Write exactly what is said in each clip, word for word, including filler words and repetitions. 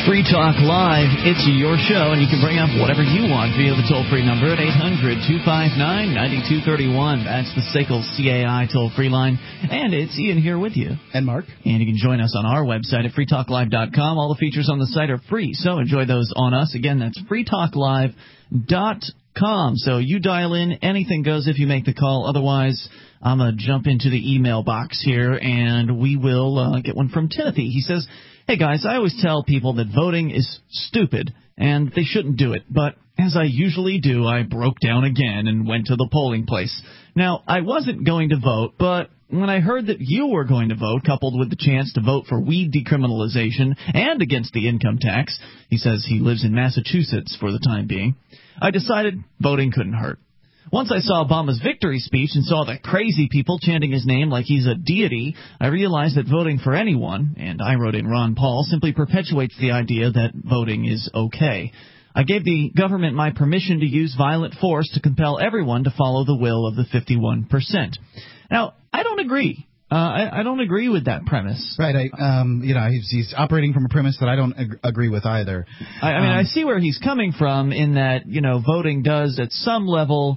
Free Talk Live. It's your show, and you can bring up whatever you want via the toll-free number at eight hundred two five nine nine two three one. That's the S A C L C A I toll-free line. And it's Ian here with you. And Mark. And you can join us on our website at free talk live dot com. All the features on the site are free, so enjoy those on us. Again, that's free talk live dot com. So you dial in, anything goes if you make the call. Otherwise, I'm going to jump into the email box here, and we will uh, get one from Timothy. He says, hey, guys, I always tell people that voting is stupid and they shouldn't do it. But as I usually do, I broke down again and went to the polling place. Now, I wasn't going to vote, but when I heard that you were going to vote, coupled with the chance to vote for weed decriminalization and against the income tax, he says he lives in Massachusetts for the time being, I decided voting couldn't hurt. Once I saw Obama's victory speech and saw the crazy people chanting his name like he's a deity, I realized that voting for anyone, and I wrote in Ron Paul, simply perpetuates the idea that voting is okay. I gave the government my permission to use violent force to compel everyone to follow the will of the fifty-one percent. Now, I don't agree. Uh, I, I don't agree with that premise. Right. I, um, you know, he's, he's operating from a premise that I don't ag- agree with either. I, I mean, um, I see where he's coming from in that, you know, voting does at some level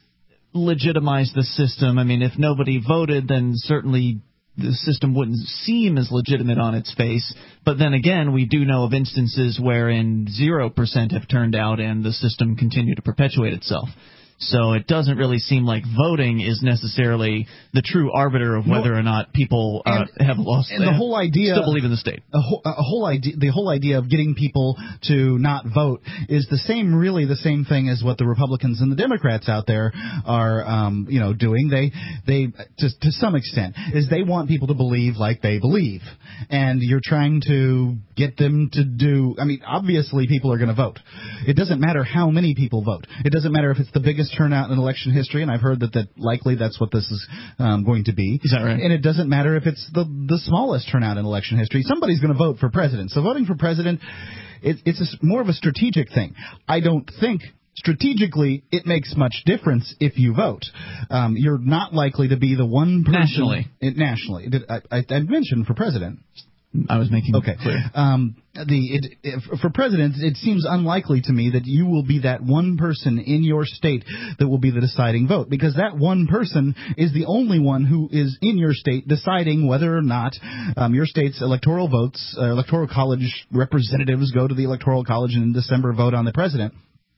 legitimize the system. I mean, if nobody voted, then certainly the system wouldn't seem as legitimate on its face. But then again, we do know of instances wherein zero percent have turned out and the system continued to perpetuate itself. So it doesn't really seem like voting is necessarily the true arbiter of whether or not people uh, and, have lost. And the whole idea, still believe in the state. A whole, a whole idea, the whole idea of getting people to not vote is the same, really the same thing as what the Republicans and the Democrats out there are, um, you know, doing. They, they, to, to some extent, is they want people to believe like they believe, and you're trying to get them to do. I mean, obviously, people are going to vote. It doesn't matter how many people vote. It doesn't matter if it's the biggest turnout in election history, and I've heard that, that likely that's what this is um, going to be. Is that right? And it doesn't matter if it's the, the smallest turnout in election history. Somebody's going to vote for president. So voting for president, it, it's a, more of a strategic thing. I don't think strategically it makes much difference if you vote. Um, you're not likely to be the one person. Nationally. It, nationally. I, I, I mentioned for president. I was making okay. it clear. Um, the it, it, for president, it seems unlikely to me that you will be that one person in your state that will be the deciding vote, because that one person is the only one who is in your state deciding whether or not um, your state's electoral votes, uh, electoral college representatives go to the electoral college and in December vote on the president.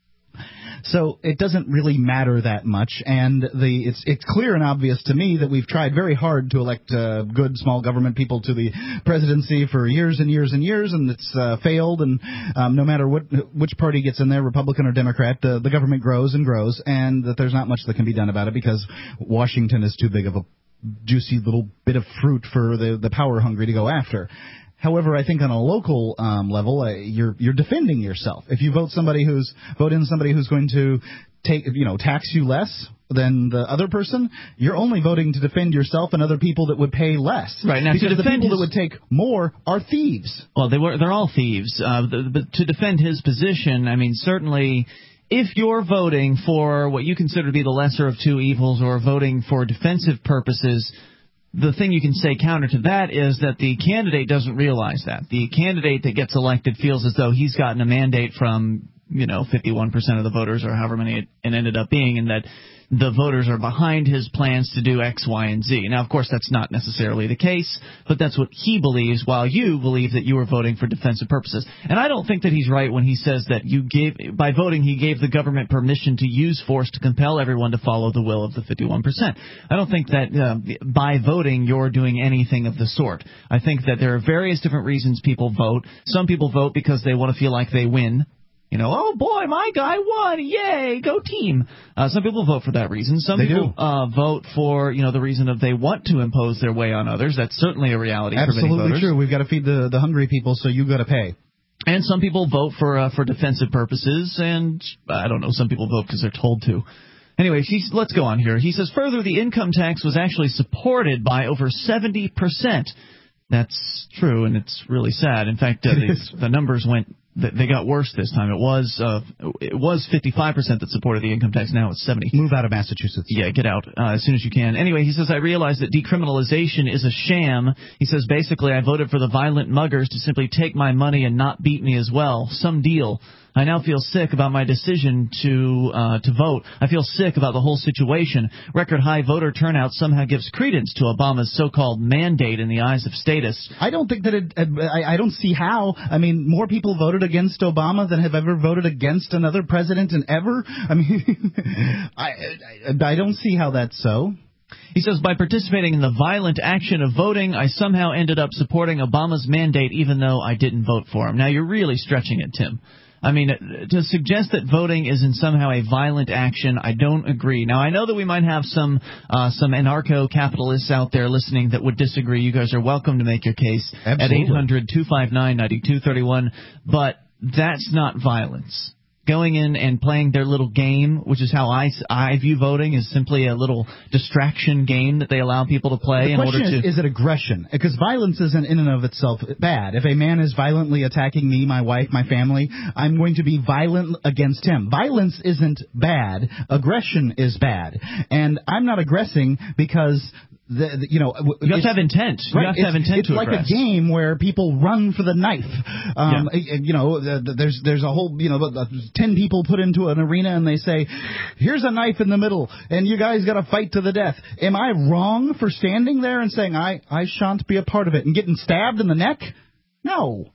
So it doesn't really matter that much, and the it's it's clear and obvious to me that we've tried very hard to elect uh, good small government people to the presidency for years and years and years, and it's uh, failed. And um, no matter what which party gets in there, Republican or Democrat, the, the government grows and grows, and that there's not much that can be done about it because Washington is too big of a juicy little bit of fruit for the the power hungry to go after. However, I think on a local um, level, uh, you're you're defending yourself. If you vote somebody who's vote in somebody who's going to take you know tax you less than the other person, you're only voting to defend yourself and other people that would pay less. Right now, because to the people his... that would take more are thieves. Well, they were they're all thieves. Uh, the, but to defend his position, I mean, certainly, if you're voting for what you consider to be the lesser of two evils, or voting for defensive purposes, the thing you can say counter to that is that the candidate doesn't realize that. The candidate that gets elected feels as though he's gotten a mandate from, you know, fifty-one percent of the voters, or however many it, it ended up being, and that the voters are behind his plans to do X, Y, and Z. Now, of course, that's not necessarily the case, but that's what he believes, while you believe that you were voting for defensive purposes. And I don't think that he's right when he says that you gave, by voting, he gave the government permission to use force to compel everyone to follow the will of the fifty-one percent. I don't think that uh, by voting you're doing anything of the sort. I think that there are various different reasons people vote. Some people vote because they want to feel like they win. You know, oh, boy, my guy won. Yay, go team. Uh, some people vote for that reason. Some they people do. Uh, vote for, you know, the reason of they want to impose their way on others. That's certainly a reality Absolutely for many voters. True. We've got to feed the, the hungry people, so you've got to pay. And some people vote for uh, for defensive purposes, and I don't know, some people vote because they're told to. Anyway, he's, let's go on here. He says, further, the income tax was actually supported by over seventy percent. That's true, and it's really sad. In fact, uh, the, the numbers went they got worse this time. It was uh, it was fifty-five percent that supported the income tax. Now it's seventy. Move out of Massachusetts. Yeah, get out uh, as soon as you can. Anyway, he says, I realize that decriminalization is a sham. He says, basically, I voted for the violent muggers to simply take my money and not beat me as well. Some deal. I now feel sick about my decision to uh, to vote. I feel sick about the whole situation. Record high voter turnout somehow gives credence to Obama's so-called mandate in the eyes of statists. I don't think that it. I, I don't see how. I mean, more people voted against Obama than have ever voted against another president in ever. I mean, I, I I don't see how that's so. He says, by participating in the violent action of voting, I somehow ended up supporting Obama's mandate even though I didn't vote for him. Now, you're really stretching it, Tim. I mean, to suggest that voting is in somehow a violent action, I don't agree. Now, I know that we might have some uh, some anarcho-capitalists out there listening that would disagree. You guys are welcome to make your case Absolutely. At eight hundred two five nine nine two three one, but that's not violence. Going in and playing their little game, which is how I, I view voting, is simply a little distraction game that they allow people to play in order to... The question is, is it aggression? Because violence isn't in and of itself bad. If a man is violently attacking me, my wife, my family, I'm going to be violent against him. Violence isn't bad. Aggression is bad. And I'm not aggressing because... The, the, you know, you have to have intent. You right, have to have intent it's to like aggress. a game where people run for the knife. Um, yeah. You know, the, the, there's there's a whole you know, ten people put into an arena and they say, "Here's a knife in the middle, and you guys got to fight to the death." Am I wrong for standing there and saying I I shan't be a part of it and getting stabbed in the neck? No.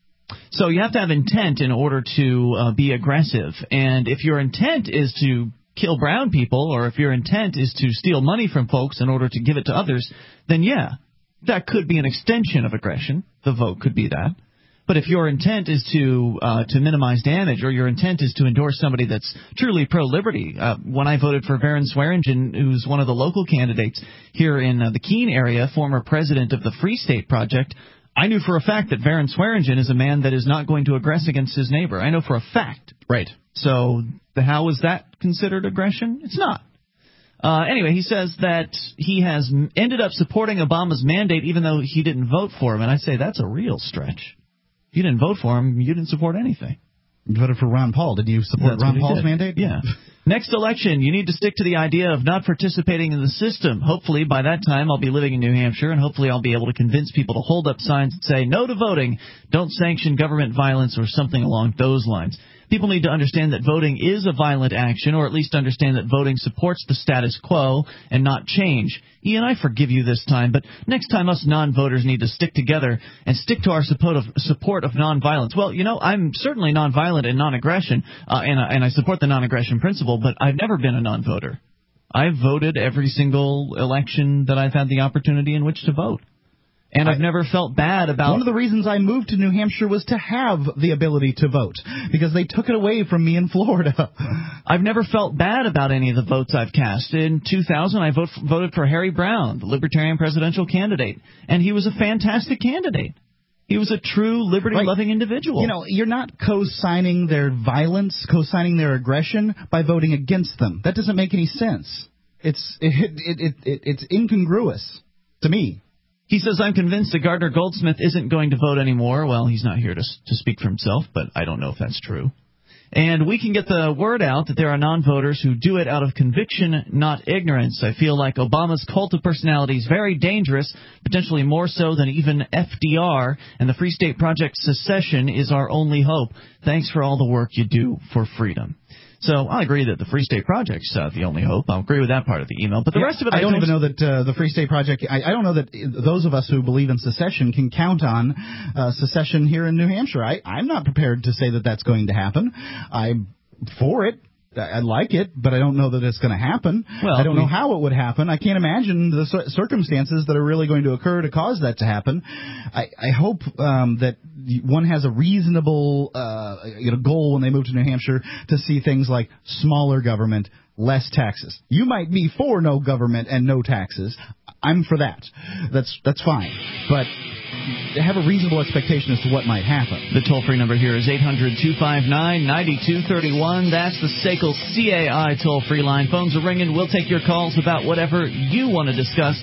So you have to have intent in order to uh, be aggressive, and if your intent is to kill brown people, or if your intent is to steal money from folks in order to give it to others, then yeah, that could be an extension of aggression. The vote could be that. But if your intent is to uh, to minimize damage, or your intent is to endorse somebody that's truly pro-liberty, uh, when I voted for Varen Swearingen, who's one of the local candidates here in uh, the Keene area, former president of the Free State Project, I knew for a fact that Varen Swearingen is a man that is not going to aggress against his neighbor. I know for a fact. Right. So the, how is that considered aggression? It's not. Uh, anyway, he says that he has ended up supporting Obama's mandate even though he didn't vote for him. And I say that's a real stretch. If you didn't vote for him, you didn't support anything. You voted for Ron Paul. Did you support That's Ron Paul's mandate? Yeah. Next election, you need to stick to the idea of not participating in the system. Hopefully, by that time, I'll be living in New Hampshire, and hopefully I'll be able to convince people to hold up signs that say, no to voting, don't sanction government violence, or something along those lines. People need to understand that voting is a violent action, or at least understand that voting supports the status quo and not change. Ian, I forgive you this time, but next time us non-voters need to stick together and stick to our support of, support of nonviolence. Well, you know, I'm certainly nonviolent and non-aggression, uh, and, and I support the non-aggression principle, but I've never been a non-voter. I've voted every single election that I've had the opportunity in which to vote. And I've never felt bad about... One of the reasons I moved to New Hampshire was to have the ability to vote, because they took it away from me in Florida. I've never felt bad about any of the votes I've cast. In two thousand, I vote, voted for Harry Brown, the Libertarian presidential candidate, and he was a fantastic candidate. He was a true liberty-loving right. individual. You know, you're not co-signing their violence, co-signing their aggression by voting against them. That doesn't make any sense. It's it, it, it, it, it's incongruous to me. He says, I'm convinced that Gardner Goldsmith isn't going to vote anymore. Well, he's not here to to speak for himself, but I don't know if that's true. And we can get the word out that there are non-voters who do it out of conviction, not ignorance. I feel like Obama's cult of personality is very dangerous, potentially more so than even F D R, and the Free State Project secession is our only hope. Thanks for all the work you do for freedom. So I agree that the Free State Project's uh, the only hope. I'll agree with that part of the email. But the yeah, rest of it, I, I don't, don't even know that uh, the Free State Project, I, I don't know that those of us who believe in secession can count on uh, secession here in New Hampshire. I, I'm not prepared to say that that's going to happen. I'm for it. I like it, but I don't know that it's going to happen. Well, I don't we, know how it would happen. I can't imagine the circumstances that are really going to occur to cause that to happen. I, I hope um, that one has a reasonable uh, you know, goal when they move to New Hampshire to see things like smaller government, less taxes. You might be for no government and no taxes. I'm for that. That's that's fine. But have a reasonable expectation as to what might happen. The toll-free number here is eight hundred two five nine nine two three one. That's the S A C L C A I toll-free line. Phones are ringing. We'll take your calls about whatever you want to discuss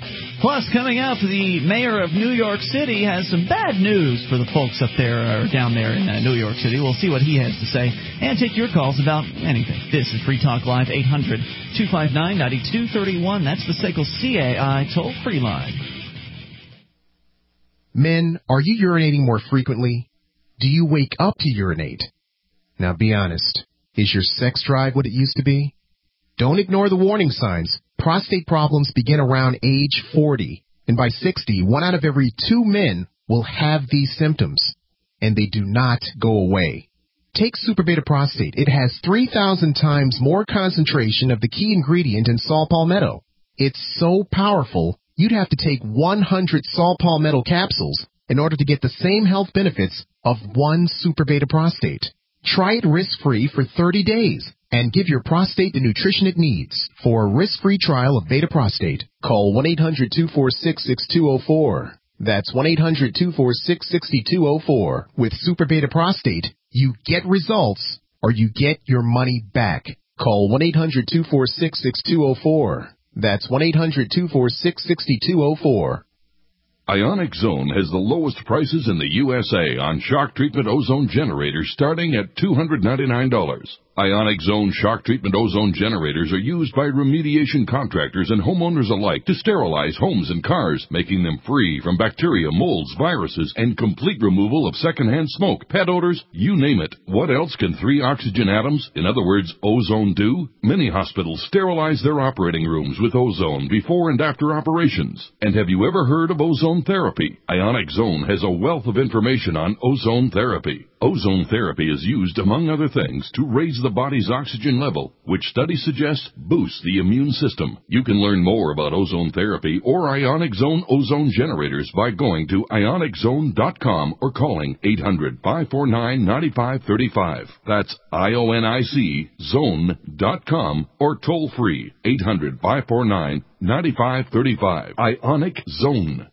Plus, coming up, the mayor of New York City has some bad news for the folks up there or down there in uh, New York City. We'll see what he has to say and take your calls about anything. This is Free Talk Live, eight hundred two five nine nine two three one. That's the S A C L C A I toll-free line. Men, are you urinating more frequently? Do you wake up to urinate? Now be honest. Is your sex drive what it used to be? Don't ignore the warning signs. Prostate problems begin around age forty, and by sixty, one out of every two men will have these symptoms, and they do not go away. Take Super Beta Prostate. It has three thousand times more concentration of the key ingredient in saw palmetto. It's so powerful, you'd have to take one hundred saw palmetto capsules in order to get the same health benefits of one Super Beta Prostate. Try it risk-free for thirty days and give your prostate the nutrition it needs. For a risk-free trial of Beta Prostate, call one eight hundred two four six six two zero four. That's one eight hundred two four six six two zero four. With Super Beta Prostate, you get results or you get your money back. Call one eight hundred two four six six two zero four. That's one eight hundred two four six six two zero four. Ionic Zone has the lowest prices in the U S A on shock treatment ozone generators starting at two hundred ninety-nine dollars. Ionic Zone shock treatment ozone generators are used by remediation contractors and homeowners alike to sterilize homes and cars, making them free from bacteria, molds, viruses, and complete removal of secondhand smoke, pet odors, you name it. What else can three oxygen atoms, in other words, ozone, do? Many hospitals sterilize their operating rooms with ozone before and after operations. And have you ever heard of ozone therapy? Ionic Zone has a wealth of information on ozone therapy. Ozone therapy is used, among other things, to raise the body's oxygen level, which studies suggest boosts the immune system. You can learn more about ozone therapy or Ionic Zone ozone generators by going to ionic zone dot com or calling eight hundred five four nine nine five three five. That's I O N I C zone dot com or toll free eight hundred five four nine nine five three five. Ionic Zone.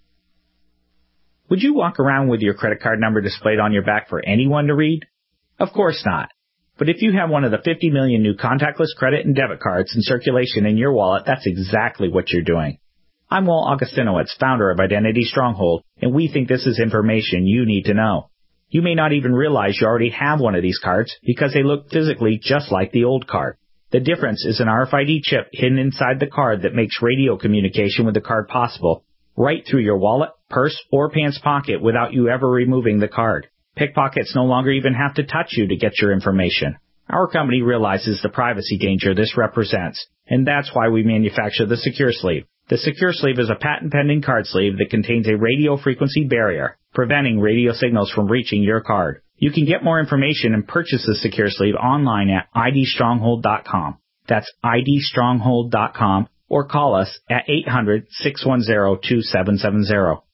Would you walk around with your credit card number displayed on your back for anyone to read? Of course not. But if you have one of the fifty million new contactless credit and debit cards in circulation in your wallet, that's exactly what you're doing. I'm Walt Augustinowitz, founder of Identity Stronghold, and we think this is information you need to know. You may not even realize you already have one of these cards because they look physically just like the old card. The difference is an R F I D chip hidden inside the card that makes radio communication with the card possible, right through your wallet, purse, or pants pocket without you ever removing the card. Pickpockets no longer even have to touch you to get your information. Our company realizes the privacy danger this represents, and that's why we manufacture the Secure Sleeve. The Secure Sleeve is a patent-pending card sleeve that contains a radio frequency barrier, preventing radio signals from reaching your card. You can get more information and purchase the Secure Sleeve online at I D stronghold dot com. That's I D stronghold dot com, or call us at eight hundred six one zero two seven seven zero.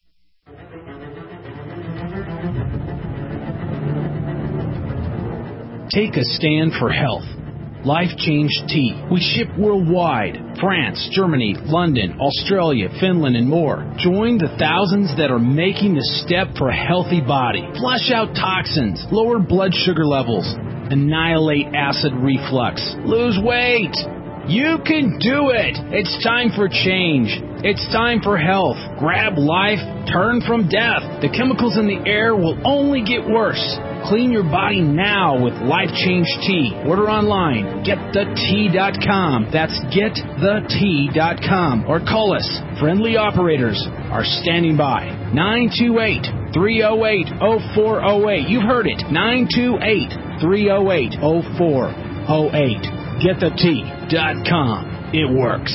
Take a stand for health. Life Change Tea. We ship worldwide. France, Germany, London, Australia, Finland, and more. Join the thousands that are making the step for a healthy body. Flush out toxins, lower blood sugar levels, annihilate acid reflux, lose weight. You can do it. It's time for change. It's time for health. Grab life, turn from death. The chemicals in the air will only get worse. Clean your body now with Life Change Tea. Order online, get the tea dot com. That's get the tea dot com. Or call us. Friendly operators are standing by. nine two eight, three oh eight, oh four oh eight. You've heard it. nine two eight, three oh eight, oh four oh eight. get the tea dot com. It works.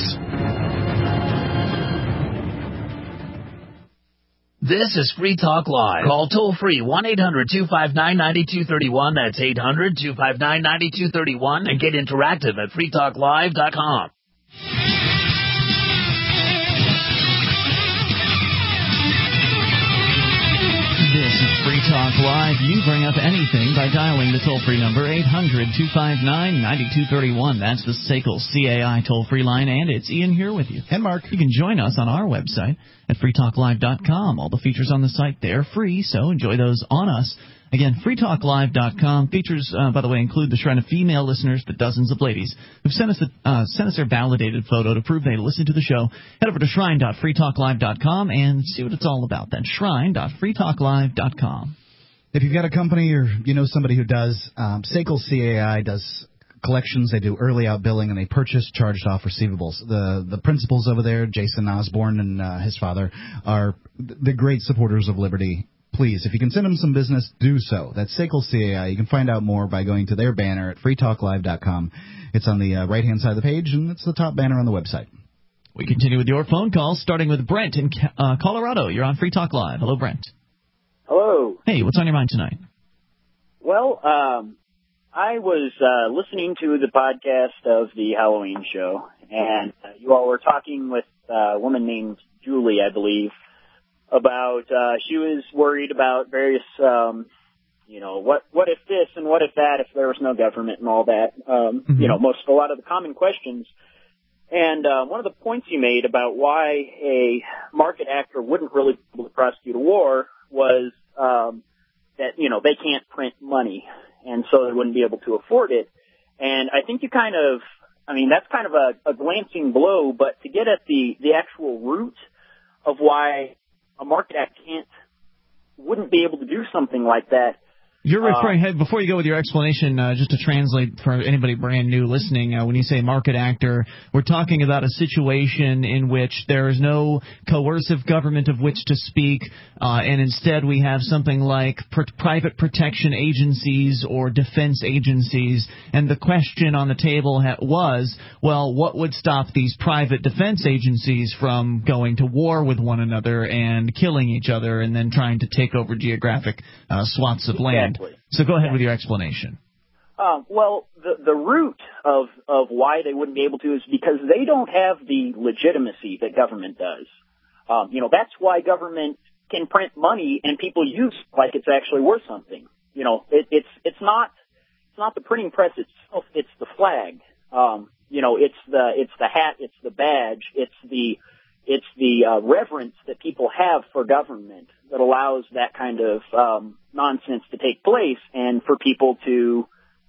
This is Free Talk Live. Call toll-free one eight hundred two five nine nine two three one. That's eight hundred two five nine nine two three one. And get interactive at free talk live dot com. This is Free Talk Live. You bring up anything by dialing the toll-free number eight hundred two five nine nine two three one. That's the S A C L C A I toll-free line, and it's Ian here with you. And Mark. You can join us on our website at free talk live dot com. All the features on the site, they're free, so enjoy those on us. Again, free talk live dot com. Features, uh, by the way, include the shrine of female listeners, but dozens of ladies who've sent us, a, uh, sent us their validated photo to prove they listen to the show. Head over to shrine dot free talk live dot com and see what it's all about. That's shrine dot free talk live dot com. If you've got a company or you know somebody who does, um, S A C L C A I does collections. They do early out billing, and they purchase charged off receivables. The the principals over there, Jason Osborne and uh, his father, are the great supporters of Liberty. Please, if you can send them some business, do so. That's S A C L C A I. You can find out more by going to their banner at free talk live dot com. It's on the uh, right-hand side of the page, and it's the top banner on the website. We continue with your phone calls, starting with Brent in uh, Colorado. You're on Free Talk Live. Hello, Brent. Hello. Hey, what's on your mind tonight? Well, um, I was uh, listening to the podcast of the Halloween show, and uh, you all were talking with uh, a woman named Julie, I believe, about uh, she was worried about various, um, you know, what what if this and what if that if there was no government and all that. Um, mm-hmm. You know, most a lot of the common questions. And uh, one of the points you made about why a market actor wouldn't really be able to prosecute a war was um, that, you know, they can't print money, and so they wouldn't be able to afford it. And I think you kind of, I mean, that's kind of a, a glancing blow, but to get at the, the actual root of why a market act can't, wouldn't be able to do something like that. You're referring, uh, before you go with your explanation, uh, just to translate for anybody brand new listening, uh, when you say market actor, we're talking about a situation in which there is no coercive government of which to speak, uh, and instead we have something like pr- private protection agencies or defense agencies, and the question on the table ha- was, well, what would stop these private defense agencies from going to war with one another and killing each other and then trying to take over geographic uh, swaths of land? So go ahead with your explanation. Um, well, the, the root of, of why they wouldn't be able to is because they don't have the legitimacy that government does. Um, you know, that's why government can print money and people use it like it's actually worth something. You know, it, it's it's not it's not the printing press itself; it's the flag. Um, you know, it's the it's the hat, it's the badge, it's the it's the uh, reverence that people have for government that allows that kind of um, nonsense to take place, and for people to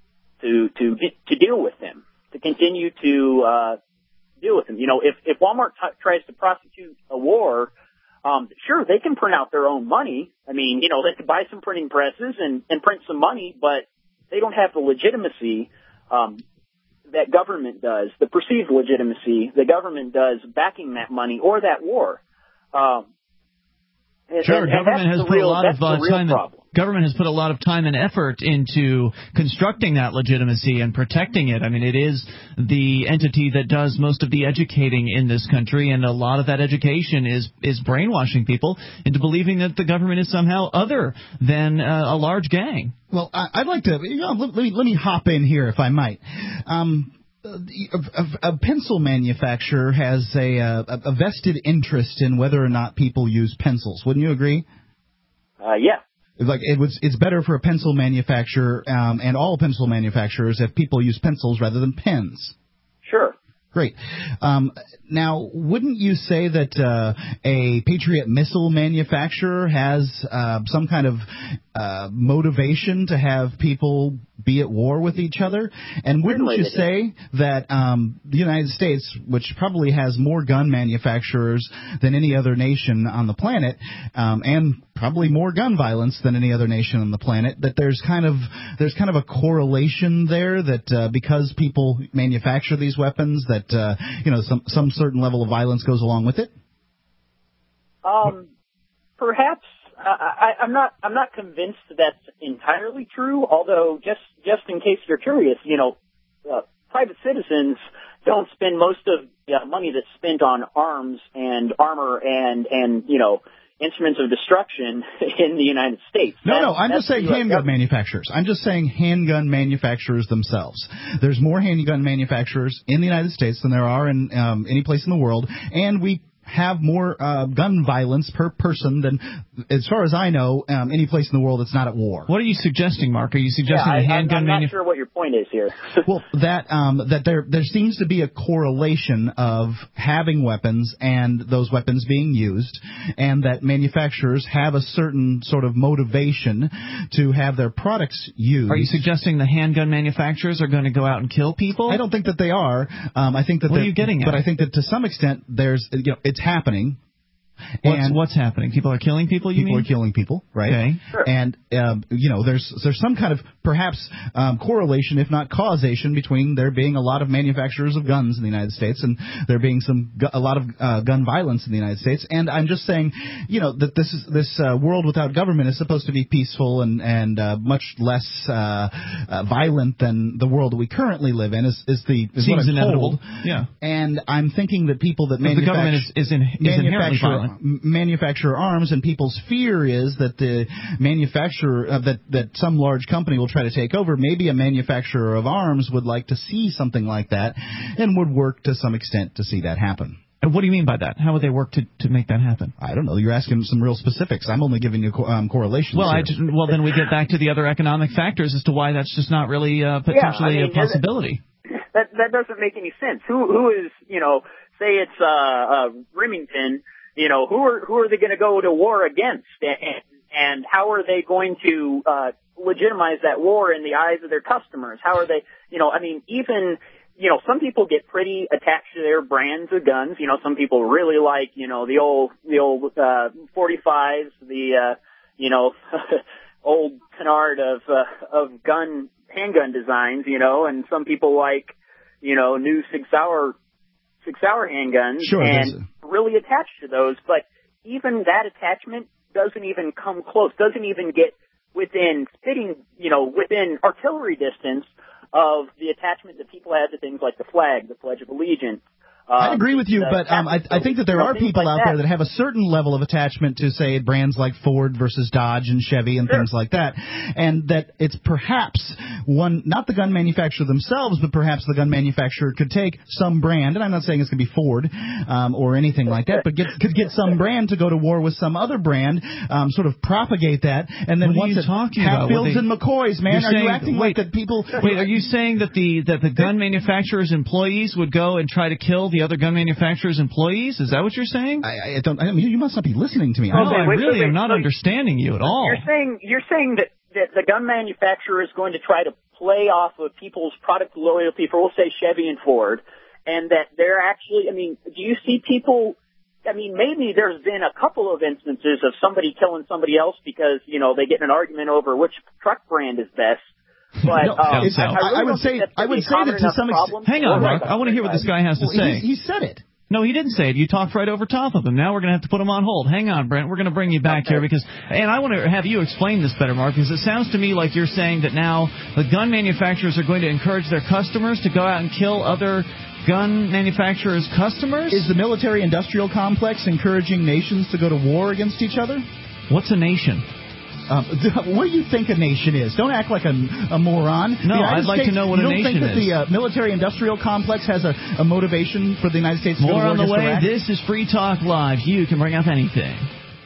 to to to deal with them, to continue to uh, deal with them. You know, if if Walmart t- tries to prosecute a war, um, sure they can print out their own money. I mean, you know, they could buy some printing presses and and print some money, but they don't have the legitimacy um, that government does, the perceived legitimacy the government does backing that money or that war. Um, Sure, and, government and has put real, a lot of uh, time. And, government has put a lot of time and effort into constructing that legitimacy and protecting it. I mean, it is the entity that does most of the educating in this country, and a lot of that education is is brainwashing people into believing that the government is somehow other than uh, a large gang. Well, I, I'd like to you know, let, let me let me hop in here if I might. Um, A, a pencil manufacturer has a, a, a vested interest in whether or not people use pencils. Wouldn't you agree? Uh, yeah. Like it was, it's better for a pencil manufacturer um, and all pencil manufacturers if people use pencils rather than pens. Sure. Great. Um, now, wouldn't you say that uh, a Patriot missile manufacturer has uh, some kind of uh, motivation to have people be at war with each other? And wouldn't you say that um, the United States, which probably has more gun manufacturers than any other nation on the planet, um, and probably more gun violence than any other nation on the planet, that there's kind of there's kind of a correlation there that uh, because people manufacture these weapons, that uh, you know some some certain level of violence goes along with it? Um, perhaps. I, I'm not. I'm not convinced that's entirely true. Although, just just in case you're curious, you know, uh, private citizens don't spend most of the uh, money that's spent on arms and armor and and you know instruments of destruction in the United States. No, that's, no. I'm just saying handgun government. manufacturers. I'm just saying handgun manufacturers themselves. There's more handgun manufacturers in the United States than there are in um, any place in the world, and we. have more uh, gun violence per person than, as far as I know, um, any place in the world that's not at war. What are you suggesting, Mark? Are you suggesting yeah, a I, handgun I'm not manu- sure what your point is here. Well, that um, that there there seems to be a correlation of having weapons and those weapons being used, and that manufacturers have a certain sort of motivation to have their products used. Are you suggesting the handgun manufacturers are going to go out and kill people? I don't think that they are. Um, I think that what are they- you getting at? But I think that to some extent, there's you know, it's happening. What's, and what's happening? People are killing people, you people mean? are killing people, right? Okay. Sure. And, um, you know, there's there's some kind of perhaps um, correlation, if not causation, between there being a lot of manufacturers of guns in the United States and there being some gu- a lot of uh, gun violence in the United States. And I'm just saying, you know, that this is this uh, world without government is supposed to be peaceful and and uh, much less uh, uh, violent than the world that we currently live in. Is is the is Seems what I'm inevitable. told. Yeah. And I'm thinking that people that Because the manufacture government is, is, in, is inherently manufacture violent. m- manufacture arms, and people's fear is that the manufacturer uh, that that some large company will try to take over. Maybe a manufacturer of arms would like to see something like that, and would work to some extent to see that happen. And what do you mean by that? How would they work to, to make that happen? I don't know. You're asking some real specifics. I'm only giving you co- um, correlations. Well, here. I just, well, then we get back to the other economic factors as to why that's just not really uh, potentially yeah, I mean, a possibility. That that doesn't make any sense. Who who is you know say it's uh, uh Remington, you know who are who are they going to go to war against, and and how are they going to uh legitimize that war in the eyes of their customers? How are they you know I mean even you know some people get pretty attached to their brands of guns. You know some people really like you know the old the old uh forty-fives, the uh you know old canard of uh, of gun handgun designs, you know, and some people like, you know, new Sig Sauer, Sig Sauer handguns Sure, and really attached to those. But even that attachment doesn't even come close, doesn't even get within spitting, you know, within artillery distance of the attachment that people had to things like the flag, the Pledge of Allegiance. Um, I agree with you, the but um, I, I think that there you know, are things people like out that. there that have a certain level of attachment to, say, brands like Ford versus Dodge and Chevy and Sure. things like that, and that it's perhaps one, not the gun manufacturer themselves, but perhaps the gun manufacturer could take some brand, and I'm not saying it's going to be Ford um, or anything like that, but get, could get some brand to go to war with some other brand, um, sort of propagate that, and then What are once you it talking about? Hatfields What they- and McCoys, man, You're are you saying- acting wait, like that people... Wait, are you saying that the that the gun manufacturer's employees would go and try to kill the other gun manufacturer's employees? Is that what you're saying? I, I don't. I mean, you must not be listening to me. No, Okay, I wait, really wait, am not wait. understanding you at all. You're saying you're saying that, that the gun manufacturer is going to try to play off of people's product loyalty for, we'll say, Chevy and Ford, and that they're actually, I mean, do you see people, I mean, maybe there's been a couple of instances of somebody killing somebody else because, you know, they get in an argument over which truck brand is best. But No, um, it's- I, I, really I would don't say- think that's I gonna would be a say that common to enough some extent- problem. Hang on, Or Mark. I want to hear what this guy has to Well, say. he, he said it. No, he didn't say it. You talked right over top of him. Now we're going to have to put him on hold. Hang on, Brent. We're going to bring you back Okay. here because, and I want to have you explain this better, Mark, because it sounds to me like you're saying that now the gun manufacturers are going to encourage their customers to go out and kill other gun manufacturers' customers? Is the military-industrial complex encouraging nations to go to war against each other? What's a nation? Um, what do you think a nation is? Don't act like a, a moron. No, The United I'd like to States- know what you a don't nation think that is. the uh, military-industrial complex has a, a motivation for the United States to go More to war on the against way. Iraq? This is Free Talk Live. You can bring up anything.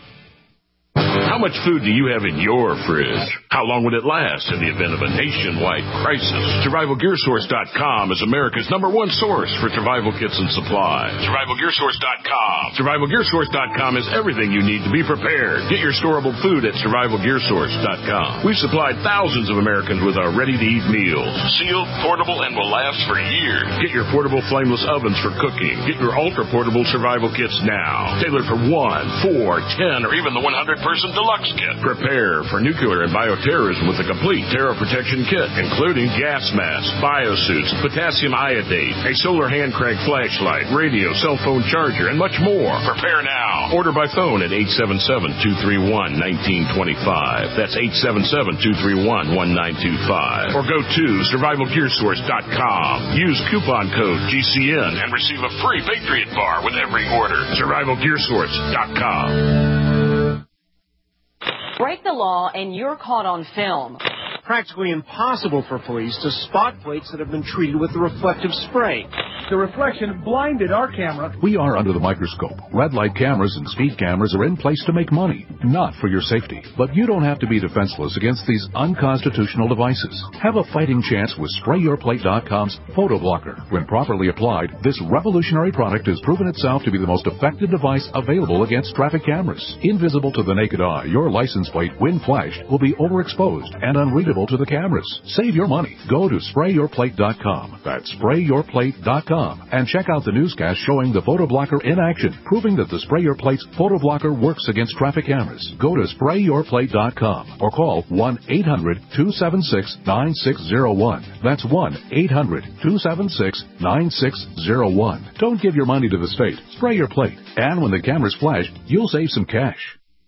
How much food do you have in your fridge? How long would it last in the event of a nationwide crisis? Survival Gear Source dot com is America's number one source for survival kits and supplies. Survival Gear Source dot com. Survival Gear Source dot com is everything you need to be prepared. Get your storable food at Survival Gear Source dot com. We've supplied thousands of Americans with our ready-to-eat meals. Sealed, portable, and will last for years. Get your portable flameless ovens for cooking. Get your ultra-portable survival kits now. Tailored for one, four, ten, or even the one hundred person deluxe kit. Prepare for nuclear and bioterrorism with a complete terror protection kit, including gas masks, biosuits, potassium iodate, a solar hand crank flashlight, radio, cell phone charger, and much more. Prepare now. Order by phone at eight seven seven, two three one, one nine two five. That's eight seven seven, two three one, one nine two five. Or go to Survival Gear Source dot com. Use coupon code G C N and receive a free Patriot Bar with every order. Survival Gear Source dot com. Break the law and you're caught on film. Practically impossible for police to spot plates that have been treated with the reflective spray. The reflection blinded our camera. We are under the microscope. Red light cameras and speed cameras are in place to make money, not for your safety. But you don't have to be defenseless against these unconstitutional devices. Have a fighting chance with Spray Your Plate dot com's Photo Blocker. When properly applied, this revolutionary product has proven itself to be the most effective device available against traffic cameras. Invisible to the naked eye, your license plate, when flashed, will be overexposed and unreadable to the cameras. Save your money. Go to Spray Your Plate dot com. That's Spray Your Plate dot com. And check out the newscast showing the Photo Blocker in action, proving that the Spray Your Plate's Photo Blocker works against traffic cameras. Go to Spray Your Plate dot com or call one eight hundred two seven six nine six zero one. That's one eight hundred two seven six nine six zero one. Don't give your money to the state. Spray your plate. And when the cameras flash, you'll save some cash.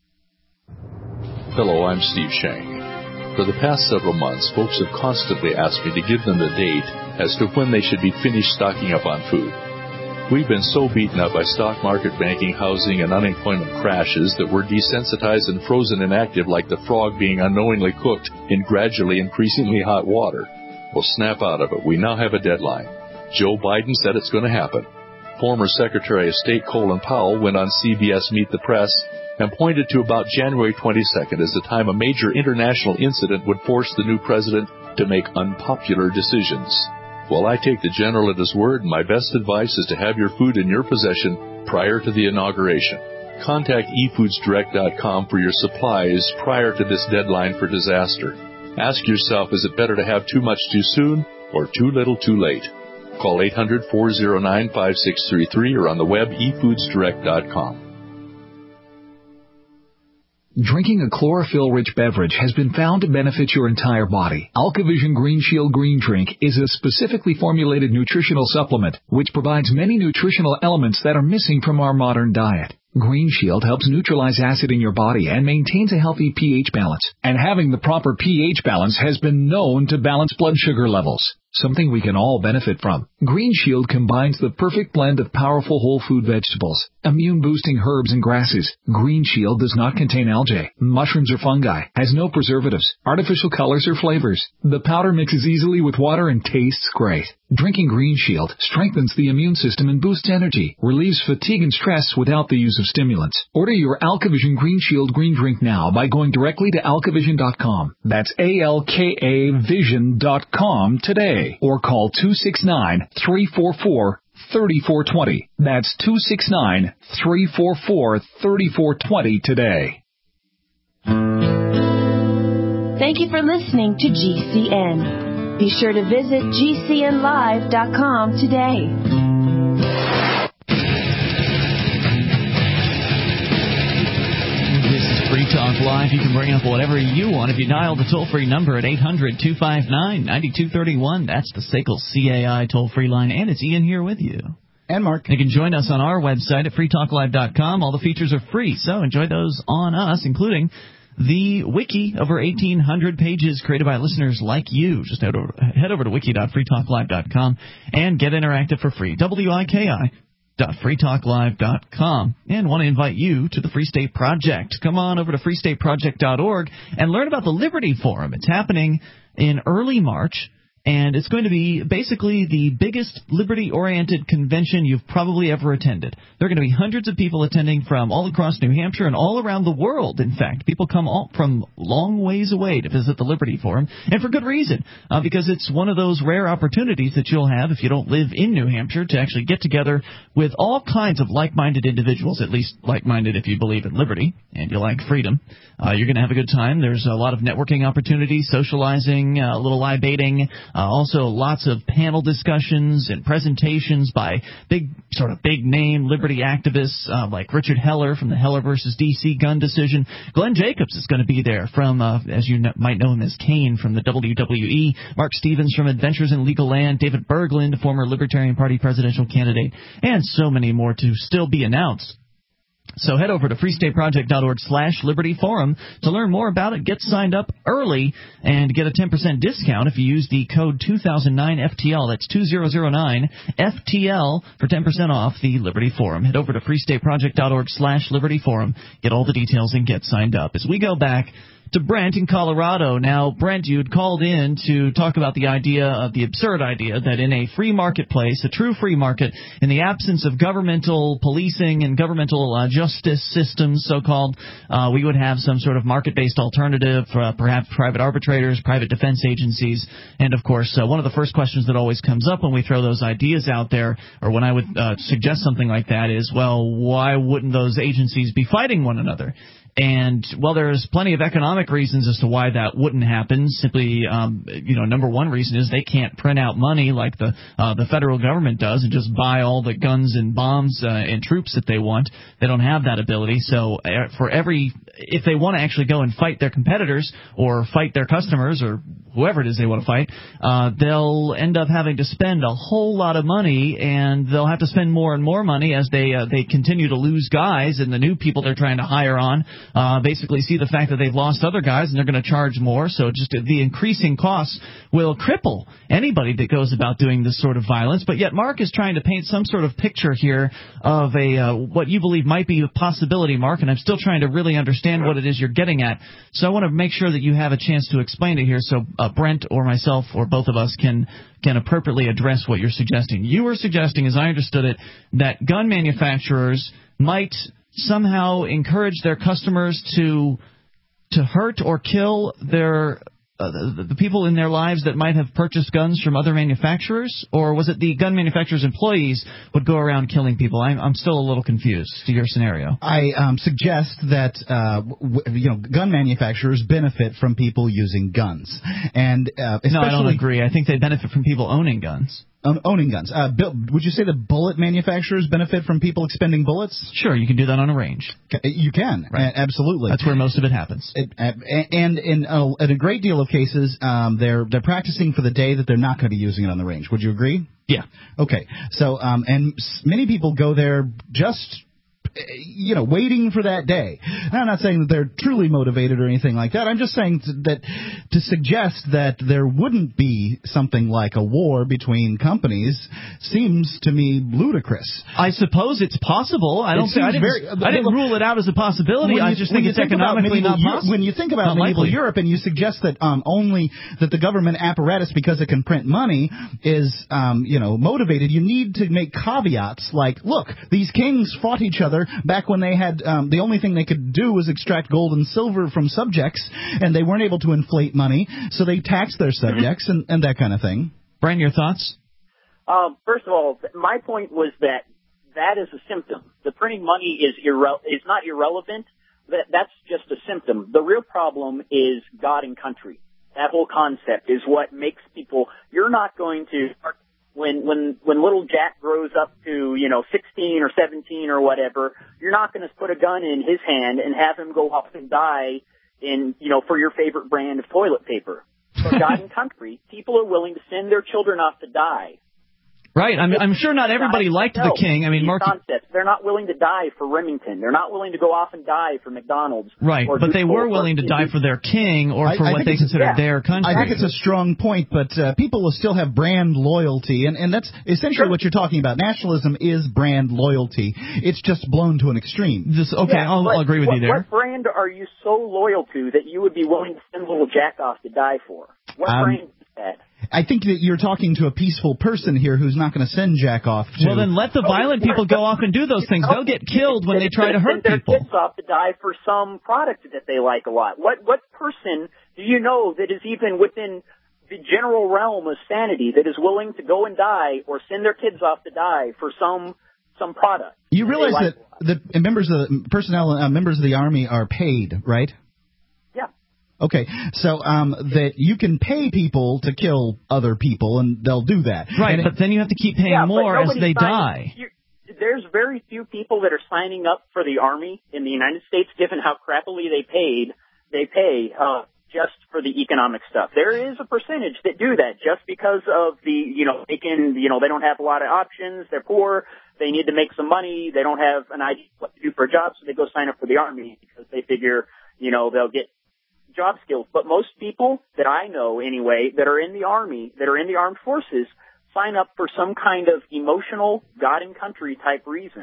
Hello, I'm Steve Shang. For the past several months, folks have constantly asked me to give them the date as to when they should be finished stocking up on food. We've been so beaten up by stock market, banking, housing, and unemployment crashes that we're desensitized and frozen inactive like the frog being unknowingly cooked in gradually increasingly hot water. Well, snap out of it. We now have a deadline. Joe Biden said it's going to happen. Former Secretary of State Colin Powell went on C B S Meet the Press and pointed to about January twenty-second as the time a major international incident would force the new president to make unpopular decisions. Well, I take the general at his word, and my best advice is to have your food in your possession prior to the inauguration. Contact e foods direct dot com for your supplies prior to this deadline for disaster. Ask yourself, is it better to have too much too soon or too little too late? Call eight hundred four oh nine five six three three or on the web e foods direct dot com. Drinking a chlorophyll-rich beverage has been found to benefit your entire body. AlkaVision Green Shield Green Drink is a specifically formulated nutritional supplement which provides many nutritional elements that are missing from our modern diet. Green Shield helps neutralize acid in your body and maintains a healthy pH balance. And having the proper pH balance has been known to balance blood sugar levels, something we can all benefit from. Green Shield combines the perfect blend of powerful whole food vegetables, immune-boosting herbs and grasses. Green Shield does not contain algae, mushrooms or fungi, has no preservatives, artificial colors or flavors. The powder mixes easily with water and tastes great. Drinking Green Shield strengthens the immune system and boosts energy, relieves fatigue and stress without the use of stimulants. Order your AlkaVision Green Shield Green Drink now by going directly to alka vision dot com. That's A L K A vision dot com today. Or call two six nine, three four four, three four two zero. That's two six nine, three four four, three four two zero today. Thank you for listening to G C N. Be sure to visit G C N live dot com today. Free Talk Live. You can bring up whatever you want if you dial the toll-free number at eight hundred two five nine nine two three one. That's the S A C L C A I toll-free line. And it's Ian here with you. And Mark. You can join us on our website at free talk live dot com. All the features are free, so enjoy those on us, including the wiki, over eighteen hundred pages created by listeners like you. Just head over, head over to wiki dot free talk live dot com and get interactive for free. W I K I dot free talk live dot com. And want to invite you to the Free State Project. Come on over to free state project dot org and learn about the Liberty Forum. It's happening in early March, and it's going to be basically the biggest liberty-oriented convention you've probably ever attended. There are going to be hundreds of people attending from all across New Hampshire and all around the world, in fact. People come all from long ways away to visit the Liberty Forum, and for good reason, uh, because it's one of those rare opportunities that you'll have if you don't live in New Hampshire to actually get together with all kinds of like-minded individuals, at least like-minded if you believe in liberty and you like freedom. Uh, you're going to have a good time. There's a lot of networking opportunities, socializing, uh, a little libating, Uh, also, lots of panel discussions and presentations by big, sort of big-name liberty activists uh, like Richard Heller from the Heller versus D C gun decision. Glenn Jacobs is going to be there from, uh, as you know, might know him as Kane from the W W E. Mark Stevens from Adventures in Legal Land. David Berglund, former Libertarian Party presidential candidate. And so many more to still be announced. So head over to free state project dot org slash Liberty Forum to learn more about it. Get signed up early and get a ten percent discount if you use the code two thousand nine F T L. That's two thousand nine F T L for ten percent off the Liberty Forum. Head over to free state project dot org slash Liberty Forum. Get all the details and get signed up. As we go back to Brent in Colorado. Now, Brent, you had called in to talk about the idea of the absurd idea that in a free marketplace, a true free market, in the absence of governmental policing and governmental uh, justice systems, so-called, uh, we would have some sort of market-based alternative, uh, perhaps private arbitrators, private defense agencies, and, of course, uh, one of the first questions that always comes up when we throw those ideas out there, or when I would uh, suggest something like that, is, well, why wouldn't those agencies be fighting one another? And, well, there's plenty of economic reasons as to why that wouldn't happen. Simply, um, you know, number one reason is they can't print out money like the uh, the federal government does and just buy all the guns and bombs uh, and troops that they want. They don't have that ability. So uh, for every, if they want to actually go and fight their competitors or fight their customers or whoever it is they want to fight, uh, they'll end up having to spend a whole lot of money, and they'll have to spend more and more money as they uh, they continue to lose guys, and the new people they're trying to hire on Uh, basically see the fact that they've lost other guys and they're going to charge more. So just the increasing costs will cripple anybody that goes about doing this sort of violence. But yet Mark is trying to paint some sort of picture here of a uh, what you believe might be a possibility, Mark, and I'm still trying to really understand what it is you're getting at. So I want to make sure that you have a chance to explain it here so uh, Brent or myself or both of us can can appropriately address what you're suggesting. You were suggesting, as I understood it, that gun manufacturers might somehow encourage their customers to to hurt or kill their uh, the, the people in their lives that might have purchased guns from other manufacturers? Or was it the gun manufacturer's employees would go around killing people? I'm, I'm still a little confused to your scenario. I um, suggest that uh, w- you know gun manufacturers benefit from people using guns, and uh, especially, no, I don't agree. I think they benefit from people owning guns. Um, owning guns. Uh, Bill, would you say that bullet manufacturers benefit from people expending bullets? Sure, you can do that on a range. You can, right. uh, absolutely. That's where most of it happens. It, uh, and in a, in a great deal of cases, um, they're they're practicing for the day that they're not going to be using it on the range. Would you agree? Yeah. Okay. So, um, and many people go there just, you know, waiting for that day. Now, I'm not saying that they're truly motivated or anything like that. I'm just saying that to suggest that there wouldn't be something like a war between companies seems to me ludicrous. I suppose it's possible. I don't think I didn't, very, I didn't rule it out as a possibility. You, I just think it's think economically not possible. When you think about not medieval likely. Europe and you suggest that um, only that the government apparatus, because it can print money, is um, you know motivated, you need to make caveats like, look, these kings fought each other back when they had um, the only thing they could do was extract gold and silver from subjects, and they weren't able to inflate money, so they taxed their subjects and, and that kind of thing. Brian, your thoughts? Um, first of all, my point was that that is a symptom. The printing money is irre- is not irrelevant. That that's just a symptom. The real problem is God and country. That whole concept is what makes people. You're not going to. When, when, when little Jack grows up to, you know, sixteen or seventeen or whatever, you're not going to put a gun in his hand and have him go off and die in, you know, for your favorite brand of toilet paper. For God and country, people are willing to send their children off to die. Right. I'm, I'm sure not everybody liked the king. I mean, Mark. Concepts. They're not willing to die for Remington. They're not willing to go off and die for McDonald's. Right. But they were willing to die for their king or for I, I what they consider yeah. their country. I think it's a strong point, but uh, people will still have brand loyalty, and, and that's essentially sure. what you're talking about. Nationalism is brand loyalty. It's just blown to an extreme. Just, okay, yeah, I'll, I'll agree with what, you there. What brand are you so loyal to that you would be willing to send little Jack off to die for? What um, brand is that? I think that you're talking to a peaceful person here who's not going to send Jack off to... Well, then let the violent people go off and do those things. They'll get killed when they try to hurt people. Send their kids off to die for some product that they like a lot. What what person do you know that is even within the general realm of sanity that is willing to go and die or send their kids off to die for some some product? You realize that, like that members of the personnel, uh, members of the Army are paid, right? Okay, so um, that you can pay people to kill other people, and they'll do that. Right, and but it, then you have to keep paying yeah, more as they signing, die. There's very few people that are signing up for the Army in the United States, given how crappily they paid. They pay uh, just for the economic stuff. There is a percentage that do that just because of the, you know, they can, you know, they don't have a lot of options. They're poor. They need to make some money. They don't have an idea what to do for a job, so they go sign up for the Army because they figure, you know, they'll get job skills. But most people that I know anyway that are in the Army, that are in the armed forces, sign up for some kind of emotional God and country type reason.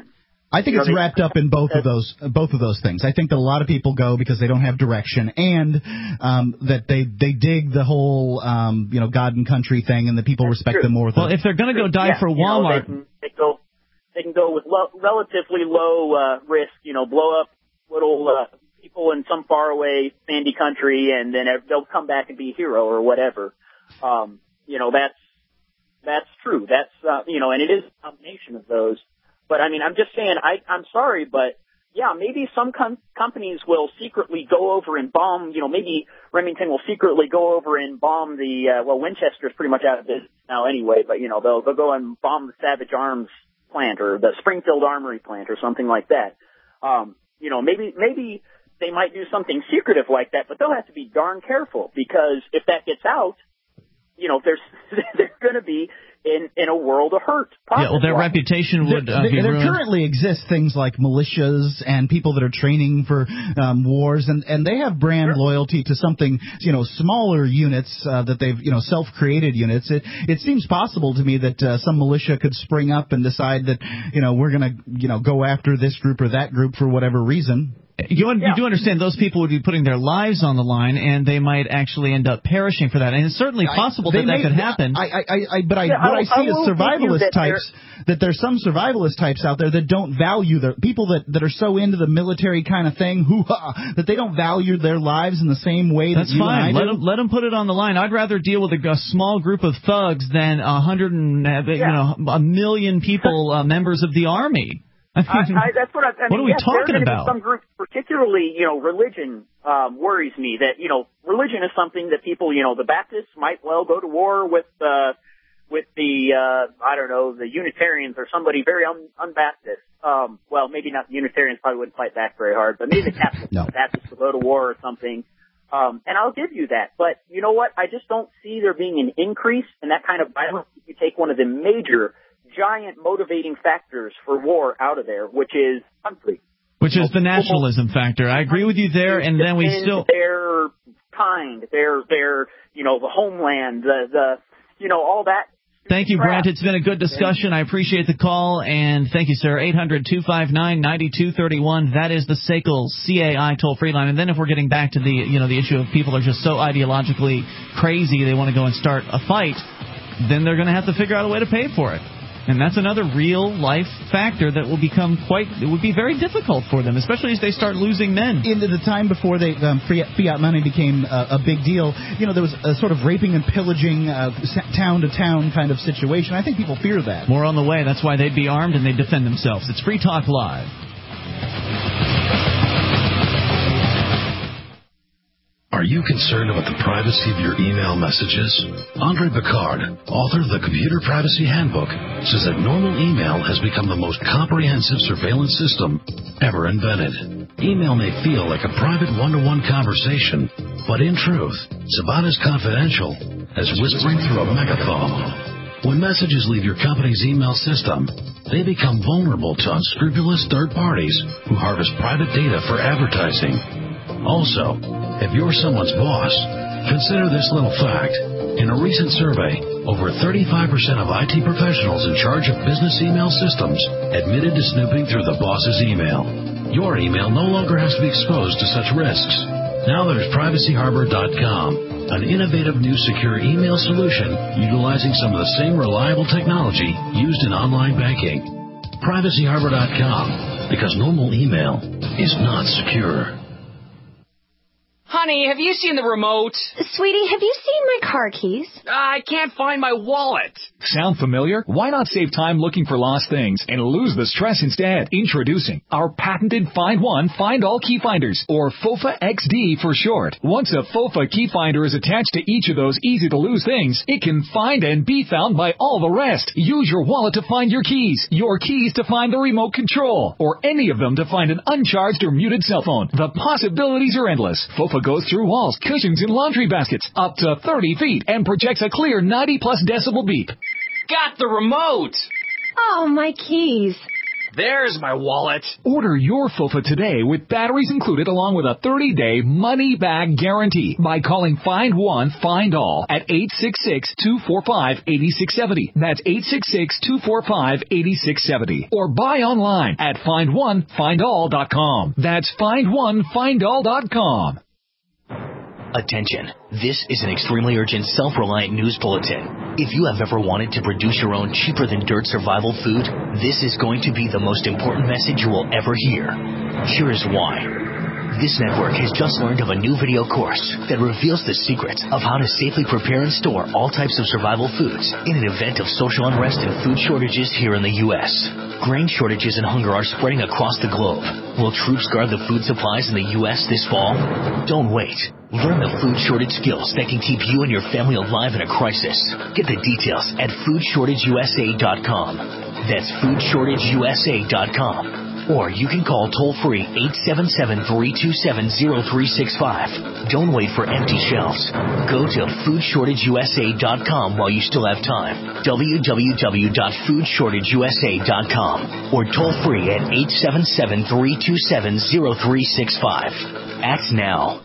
I think you it's know, wrapped up in both of those both of those things. I think that a lot of people go because they don't have direction, and um, that they they dig the whole um, you know God and country thing, and the people That's respect true. them more. Well, if they're going to go die yeah, for Walmart, you know, they, can, they go they can go with lo- relatively low uh, risk. You know, blow up little uh, people in some faraway sandy country, and then they'll come back and be a hero or whatever. Um, you know, that's that's true. That's uh, you know, and it is a combination of those. But, I mean, I'm just saying, I, I'm sorry, but, yeah, maybe some com- companies will secretly go over and bomb, you know, maybe Remington will secretly go over and bomb the, uh, well, Winchester's pretty much out of business now anyway, but, you know, they'll, they'll go and bomb the Savage Arms plant or the Springfield Armory plant or something like that. Um, you know, maybe, maybe they might do something secretive like that, but they'll have to be darn careful, because if that gets out, you know, there's, they're going to be in, in a world of hurt. Yeah, well, their reputation would uh, there, be there ruined. currently exist things like militias and people that are training for um, wars, and, and they have brand sure. loyalty to something, you know, smaller units uh, that they've, you know, self-created units. It it seems possible to me that uh, some militia could spring up and decide that, you know, we're going to, you know, go after this group or that group for whatever reason. You, you do understand those people would be putting their lives on the line, and they might actually end up perishing for that. And it's certainly possible I, that that may, could happen. I, I, I, but I, yeah, what I, I see I is survivalist that types. That there's some survivalist types out there that don't value their people that, that are so into the military kind of thing, hoo-ha, that they don't value their lives in the same way That's that you fine. and I let do. them let them put it on the line. I'd rather deal with a, a small group of thugs than a hundred and uh, you yeah. know a million people, uh, members of the army. I mean, I, I, that's what I, I mean. What are we yes, talking there are about? Be some groups, particularly, you know, religion um, worries me. That you know, religion is something that people, you know, the Baptists might well go to war with, uh, with the, uh, I don't know, the Unitarians or somebody very un- un-Baptist. Um, well, maybe not the Unitarians probably wouldn't fight back very hard, but maybe the Catholics, no. the Baptists would go to war or something. Um, and I'll give you that. But you know what? I just don't see there being an increase in that kind of violence if you take one of the major giant motivating factors for war out of there, which is country. Which is the nationalism factor. I agree with you there, and then we still... Their kind, their, their, you know, the homeland, the, the, you know, all that. Thank you, crap. Brent. It's been a good discussion. I appreciate the call, and thank you, sir. eight hundred two five nine nine two three one. That is the S A C L C A I toll-free line. And then if we're getting back to the, you know, the issue of people are just so ideologically crazy they want to go and start a fight, then they're going to have to figure out a way to pay for it. And that's another real-life factor that will become quite, it would be very difficult for them, especially as they start losing men. Into the time before they, um, fiat money became uh, a big deal, you know, there was a sort of raping and pillaging uh, town-to-town kind of situation. I think people fear that. More on the way. That's why they'd be armed and they'd defend themselves. It's Free Talk Live. Are you concerned about the privacy of your email messages? Andre Picard, author of the Computer Privacy Handbook, says that normal email has become the most comprehensive surveillance system ever invented. Email may feel like a private one-to-one conversation, but in truth, it's about as confidential as whispering through a megaphone. When messages leave your company's email system, they become vulnerable to unscrupulous third parties who harvest private data for advertising. Also, if you're someone's boss, consider this little fact. In a recent survey, over thirty-five percent of I T professionals in charge of business email systems admitted to snooping through the boss's email. Your email no longer has to be exposed to such risks. Now there's Privacy Harbor dot com, an innovative new secure email solution utilizing some of the same reliable technology used in online banking. Privacy Harbor dot com, because normal email is not secure. Honey, have you seen the remote? Sweetie, have you seen my car keys? I can't find my wallet. Sound familiar? Why not save time looking for lost things and lose the stress instead? Introducing our patented Find One, Find All Key Finders, or FOFA X D for short. Once a FOFA key finder is attached to each of those easy-to-lose things, it can find and be found by all the rest. Use your wallet to find your keys, your keys to find the remote control, or any of them to find an uncharged or muted cell phone. The possibilities are endless. FOFA goes through walls, cushions, and laundry baskets up to thirty feet and projects a clear ninety plus decibel beep. Got the remote! Oh, my keys. There's my wallet. Order your F U F A today with batteries included along with a thirty-day money-back guarantee by calling Find One, Find All at eight six six, two four five, eight six seven zero. That's eight six six, two four five, eight six seven zero. Or buy online at find one find all dot com. That's find one find all dot com. Attention. This is an extremely urgent, self-reliant news bulletin. If you have ever wanted to produce your own cheaper-than-dirt survival food, this is going to be the most important message you will ever hear. Here is why. This network has just learned of a new video course that reveals the secrets of how to safely prepare and store all types of survival foods in an event of social unrest and food shortages here in the U S Grain shortages and hunger are spreading across the globe. Will troops guard the food supplies in the U S this fall? Don't wait. Learn the food shortage skills that can keep you and your family alive in a crisis. Get the details at food shortage u s a dot com. That's food shortage u s a dot com. Or you can call toll-free eight seven seven, three two seven, zero three six five. Don't wait for empty shelves. Go to food shortage u s a dot com while you still have time. w w w dot food shortage u s a dot com. Or toll-free at eight seven seven, three two seven, zero three six five. Act now.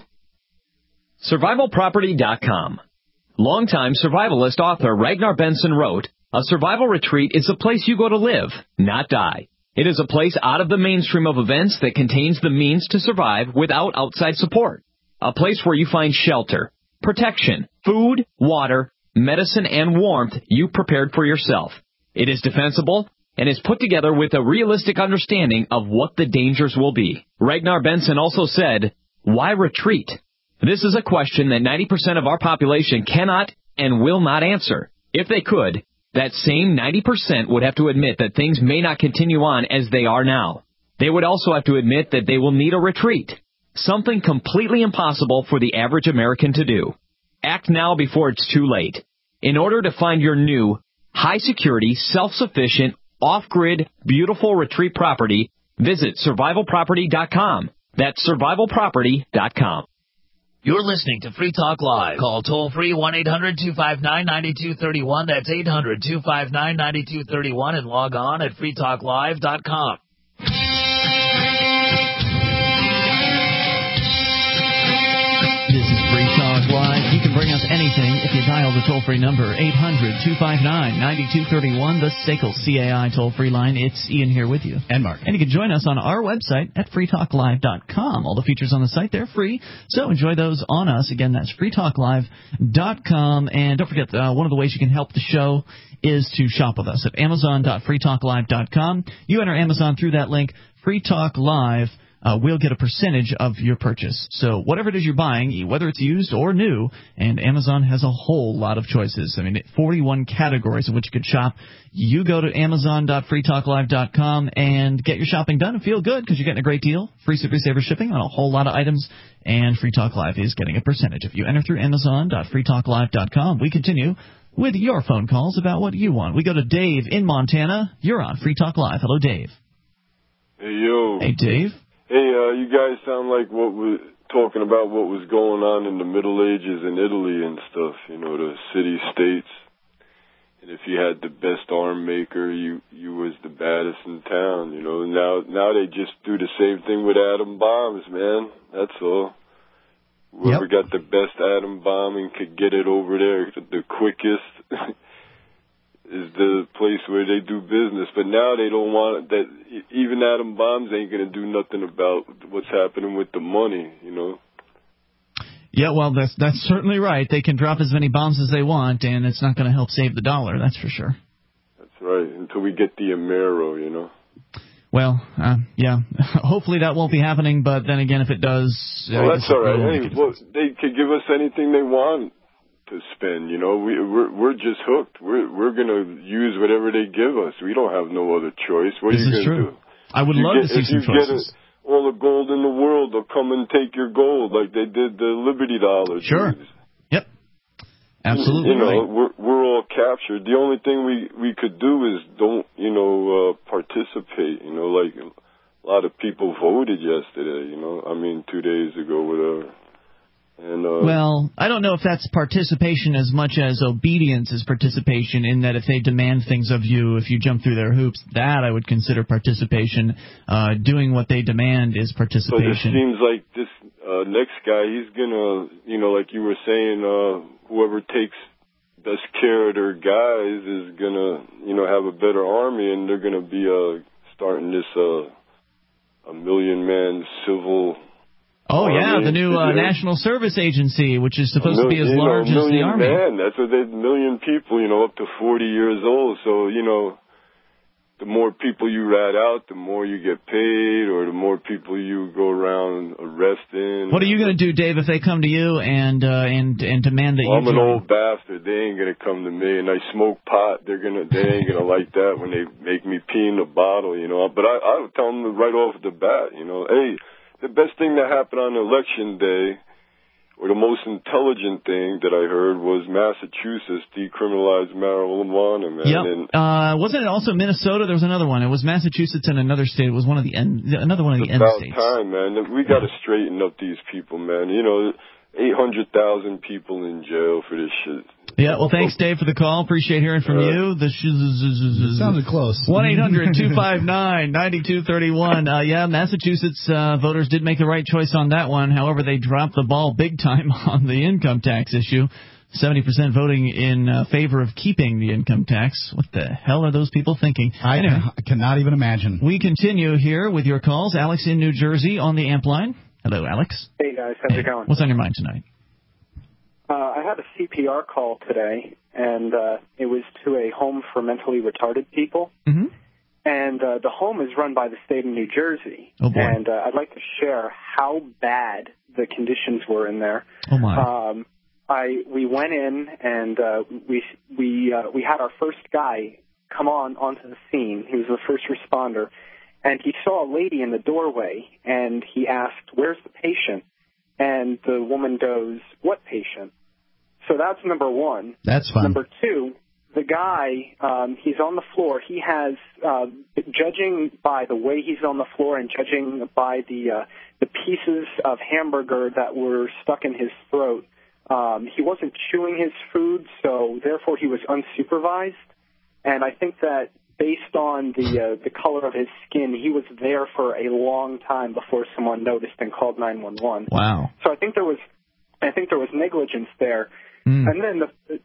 survival property dot com. Longtime survivalist author Ragnar Benson wrote, "A survival retreat is a place you go to live, not die. It is a place out of the mainstream of events that contains the means to survive without outside support. A place where you find shelter, protection, food, water, medicine, and warmth you prepared for yourself. It is defensible and is put together with a realistic understanding of what the dangers will be." Ragnar Benson also said, "Why retreat? This is a question that ninety percent of our population cannot and will not answer. If they could, that same ninety percent would have to admit that things may not continue on as they are now. They would also have to admit that they will need a retreat, something completely impossible for the average American to do. Act now before it's too late. In order to find your new, high-security, self-sufficient, off-grid, beautiful retreat property, visit survival property dot com. That's survival property dot com. You're listening to Free Talk Live. Call toll-free one eight hundred, two five nine, nine two three one. That's eight hundred, two five nine, nine two three one. And log on at free talk live dot com. This is Free Talk Live. You can bring us anything if you dial the toll-free number, eight hundred, two five nine, nine two three one, the S A C L C A I toll-free line. It's Ian here with you. And Mark. And you can join us on our website at free talk live dot com. All the features on the site, they're free, so enjoy those on us. Again, that's free talk live dot com. And don't forget, uh, one of the ways you can help the show is to shop with us at amazon dot free talk live dot com. You enter Amazon through that link, Free Talk Live. Uh, we'll get a percentage of your purchase. So whatever it is you're buying, whether it's used or new, and Amazon has a whole lot of choices. I mean, forty-one categories in which you could shop. You go to amazon dot free talk live dot com and get your shopping done and feel good because you're getting a great deal. Free Super Saver shipping on a whole lot of items, and Free Talk Live is getting a percentage. If you enter through amazon dot free talk live dot com, we continue with your phone calls about what you want. We go to Dave in Montana. You're on Free Talk Live. Hello, Dave. Hey, yo. Hey, Dave. Hey, uh, you guys sound like what was talking about what was going on in the Middle Ages in Italy and stuff, you know, the city-states. And if you had the best arm maker, you, you was the baddest in town, you know. Now, now they just do the same thing with atom bombs, man. That's all. Whoever yep. got the best atom bomb and could get it over there the quickest is the place where they do business. But now they don't want that. Even atom bombs ain't going to do nothing about what's happening with the money, you know. Yeah, well, that's that's certainly right. They can drop as many bombs as they want, and it's not going to help save the dollar, that's for sure. That's right, until we get the Amero, you know. Well, uh, yeah, hopefully that won't be happening, but then again, if it does... Well, that's all right. Hey, well, they could give us anything they want to spend, you know. We, we're we're just hooked. We're we're going to use whatever they give us. We don't have no other choice. What this are you going to do? I would you love get, to see some choices. If you choices. get a, all the gold in the world, they'll come and take your gold like they did the Liberty Dollars. Sure. Dudes. Yep. Absolutely You know, right. we're, we're all captured. The only thing we, we could do is don't, you know, uh, participate. You know, like a lot of people voted yesterday, you know. I mean, two days ago, whatever. And uh, well, I don't know if that's participation as much as obedience is participation, in that if they demand things of you, if you jump through their hoops, that I would consider participation. Uh, doing what they demand is participation. But it seems like this uh, next guy, he's going to, you know, like you were saying, uh, whoever takes best care of their guys is going to, you know, have a better army, and they're going to be uh, starting this uh, a million-man civil... Oh, army. yeah, the new uh, Yeah. National Service Agency, which is supposed Mil- to be as you know, large as the million Army. Man, that's what they, million people, you know, up to forty years old. So, you know, the more people you rat out, the more you get paid, or the more people you go around arresting. What are you going to do, Dave, if they come to you and uh, and and demand that Well, you I'm an join? old bastard. They ain't gonna come to me, and I smoke pot. They're gonna, they ain't gonna like that when they make me pee in the bottle, you know. But I, I would tell them right off the bat, you know, hey, the best thing that happened on election day, or the most intelligent thing that I heard, was Massachusetts decriminalized marijuana, man. Yep. And Uh, wasn't it also Minnesota? There was another one. It was Massachusetts and another state. It was one of the end, another one of the it's end about states. time, man. We got to straighten up these people, man. You know, eight hundred thousand people in jail for this shit. Yeah, well, thanks, Dave, for the call. Appreciate hearing from Uh, you. The sh- sounded close. one eight hundred two five nine nine two three one. Uh, yeah, Massachusetts uh, voters did make the right choice on that one. However, they dropped the ball big time on the income tax issue. seventy percent voting in uh, favor of keeping the income tax. What the hell are those people thinking? I, Anyway, I cannot even imagine. we continue here with your calls. Alex in New Jersey on the amp line. Hello, Alex. Hey, guys. How's it going? What's on your mind tonight? Uh, I had a C P R call today, and uh, it was to a home for mentally retarded people. Mm-hmm. And uh, the home is run by the state of New Jersey. Oh, boy. And uh, I'd like to share how bad the conditions were in there. Oh, my. Um, I we went in, and uh, we we uh, we had our first guy come on onto the scene. He was the first responder, and he saw a lady in the doorway, and he asked, "Where's the patient?" And the woman goes, "What patient?" So that's number one. That's fun. Number two, the guy, um, he's on the floor. He has, uh, judging by the way he's on the floor and judging by the uh, the pieces of hamburger that were stuck in his throat, um, he wasn't chewing his food, so therefore he was unsupervised. And I think that based on the uh, the color of his skin, he was there for a long time before someone noticed and called nine one one. Wow. So I think there was, I think there was negligence there. Mm. And then the,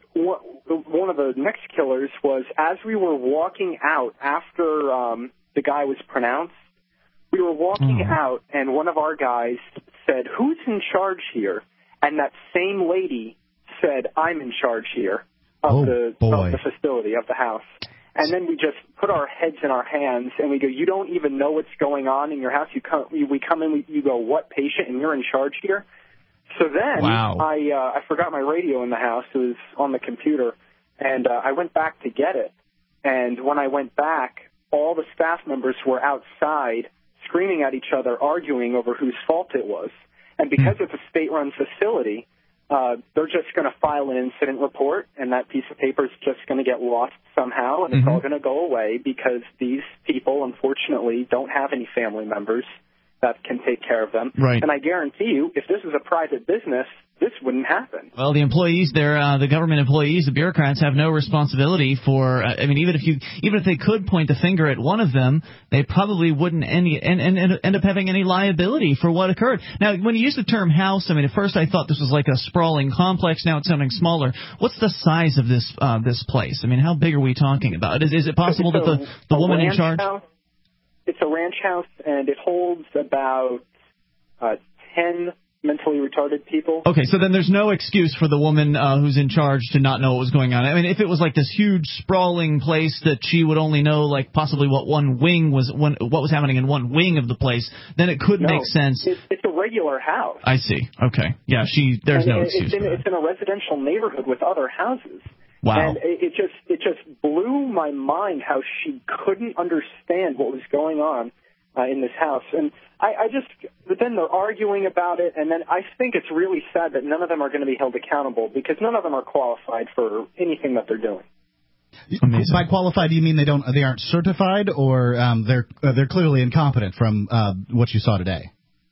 one of the next killers was, as we were walking out after um, the guy was pronounced, we were walking Mm. out, and one of our guys said, "Who's in charge here?" And that same lady said, "I'm in charge here of Oh, the boy. of the facility, of the house." And then we just put our heads in our hands, and we go, "You don't even know what's going on in your house. You come, we come in, we, you go, 'What patient?' And you're in charge here." So then Wow. I uh, I forgot my radio in the house. It was on the computer, and uh, I went back to get it. And when I went back, all the staff members were outside screaming at each other, arguing over whose fault it was. And because it's a state-run facility, uh, they're just going to file an incident report, and that piece of paper is just going to get lost somehow, and it's Mhm. all going to go away because these people, unfortunately, don't have any family members that can take care of them. Right. And I guarantee you, if this is a private business, this wouldn't happen. Well, the employees there, uh, the government employees, the bureaucrats, have no responsibility for. Uh, I mean, even if you, even if they could point the finger at one of them, they probably wouldn't any, and, and, and end up having any liability for what occurred. Now, when you use the term house, I mean, at first I thought this was like a sprawling complex. Now it's sounding smaller. What's the size of this uh, this place? I mean, how big are we talking about? Is, is it possible It's that a- the the a woman in ranch charge? house- It's a ranch house, and it holds about uh, ten mentally retarded people. Okay, so then there's no excuse for the woman uh, who's in charge to not know what was going on. I mean, if it was like this huge sprawling place that she would only know, like possibly what one wing was, one, what was happening in one wing of the place, then it could No, make sense. It's, it's a regular house. I see. Okay, yeah, she. There's and no it, excuse it's in, for that. It's in a residential neighborhood with other houses. Wow. And it, it just it just blew my mind how she couldn't understand what was going on uh, in this house. And I, I just, but then they're arguing about it, and then I think it's really sad that none of them are going to be held accountable because none of them are qualified for anything that they're doing. Amazing. By qualified, do you mean they don't, they aren't certified, or um, they're uh, they're clearly incompetent from uh, what you saw today?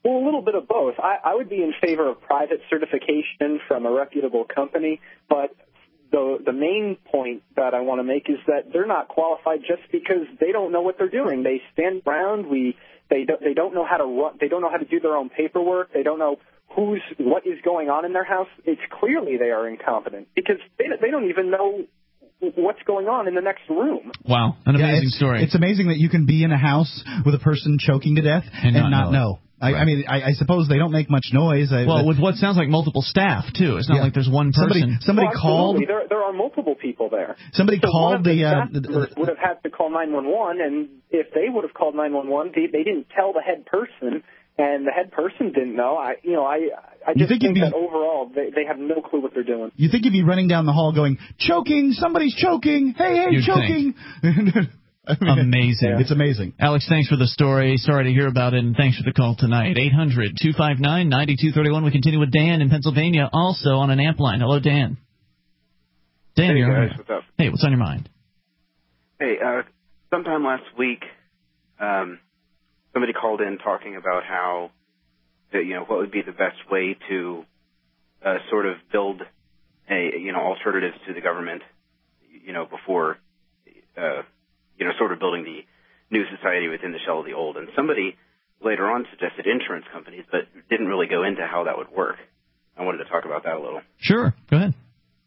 Well, a little bit of both. I, I would be in favor of private certification from a reputable company, but the the main point that I want to make is that they're not qualified just because they don't know what they're doing. They stand around. We they don't, they don't know how to run. They don't know how to do their own paperwork. They don't know who's what is going on in their house. It's clearly they are incompetent because they they don't even know what's going on in the next room. Wow, an yeah, amazing it's, story. It's amazing that you can be in a house with a person choking to death and, and not, not know. know. I, right. I mean, I, I suppose they don't make much noise. I, well, but, with what sounds like multiple staff, too. It's not yeah. like there's one person. Somebody, somebody well, called. There, there are multiple people there. Somebody so called one of the, the. Uh, the, the would have had to call nine one one, and if they would have called nine one one, they, they didn't tell the head person, and the head person didn't know. I, you know, I, I just think, think be, that overall they, they have no clue what they're doing. You think you'd be running down the hall going, choking, somebody's choking, hey, hey, You'd choking. I mean, amazing. Yeah. It's amazing. Alex, thanks for the story. Sorry to hear about it, and thanks for the call tonight. eight hundred two five nine nine two three one. We continue with Dan in Pennsylvania, also on an amp line. Hello, Dan. Dan, hey, you're guys, what's up? Hey, what's on your mind? Hey, uh, sometime last week, um, somebody called in talking about how, uh, you know, what would be the best way to uh, sort of build a, you know, alternatives to the government, you know, before, uh, you know, sort of building the new society within the shell of the old. And somebody later on suggested insurance companies, but didn't really go into how that would work. I wanted to talk about that a little. Sure. Go ahead.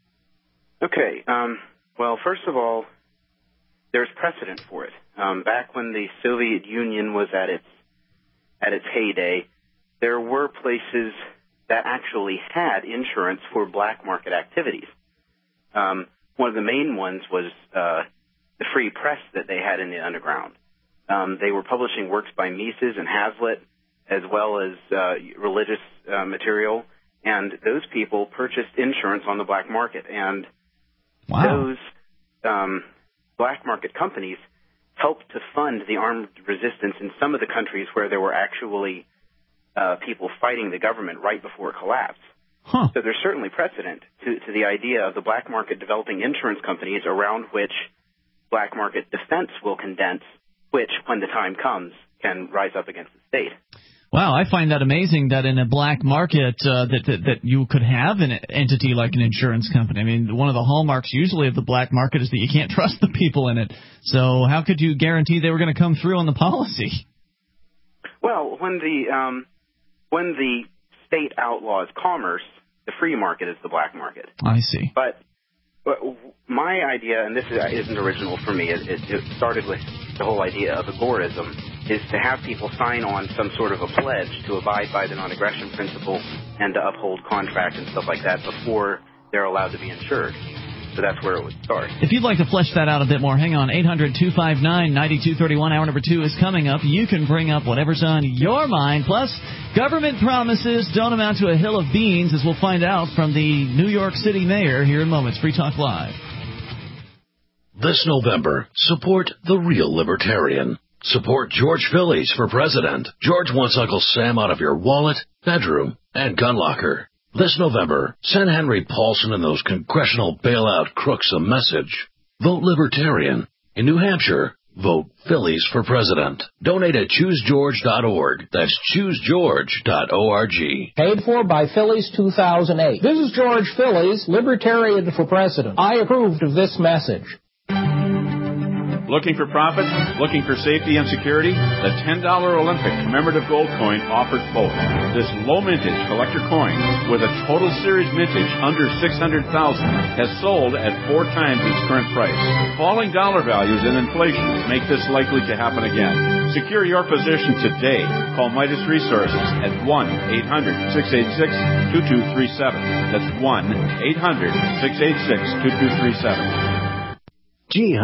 Okay. Um, well, first of all, there's precedent for it. Um, back when the Soviet Union was at its at its heyday, there were places that actually had insurance for black market activities. Um, one of the main ones was uh, the free press that they had in the underground. Um, they were publishing works by Mises and Hazlitt, as well as uh, religious uh, material, and those people purchased insurance on the black market. And wow. those um, black market companies helped to fund the armed resistance in some of the countries where there were actually uh, people fighting the government right before it collapsed. Huh. So there's certainly precedent to, to the idea of the black market developing insurance companies around which black market defense will condense, which, when the time comes, can rise up against the state. Wow, I find that amazing that in a black market uh, that, that that you could have an entity like an insurance company. I mean, one of the hallmarks usually of the black market is that you can't trust the people in it. So how could you guarantee they were going to come through on the policy? Well, when the um, when the state outlaws commerce, the free market is the black market. I see. But, but my idea, and this isn't original for me, it, it started with the whole idea of agorism, is to have people sign on some sort of a pledge to abide by the non-aggression principle and to uphold contract and stuff like that before they're allowed to be insured. So that's where it would start. If you'd like to flesh that out a bit more, hang on. eight hundred two five nine nine two three one. Hour number two is coming up. You can bring up whatever's on your mind. Plus, government promises don't amount to a hill of beans, as we'll find out from the New York City mayor here in moments. Free Talk Live. This November, support the real libertarian. Support George Phillies for president. George wants Uncle Sam out of your wallet, bedroom, and gun locker. This November, send Henry Paulson and those congressional bailout crooks a message. Vote Libertarian. In New Hampshire, vote Phillies for president. Donate at choose george dot org. That's choose george dot org. Paid for by Phillies two thousand eight. This is George Phillies, Libertarian for president. I approved of this message. Looking for profit? Looking for safety and security? The ten dollar Olympic commemorative gold coin offers both. This low mintage collector coin with a total series mintage under six hundred thousand has sold at four times its current price. Falling dollar values and inflation make this likely to happen again. Secure your position today. Call Midas Resources at one eight hundred six eight six two two three seven. That's one eight hundred six eight six two two three seven. Gee,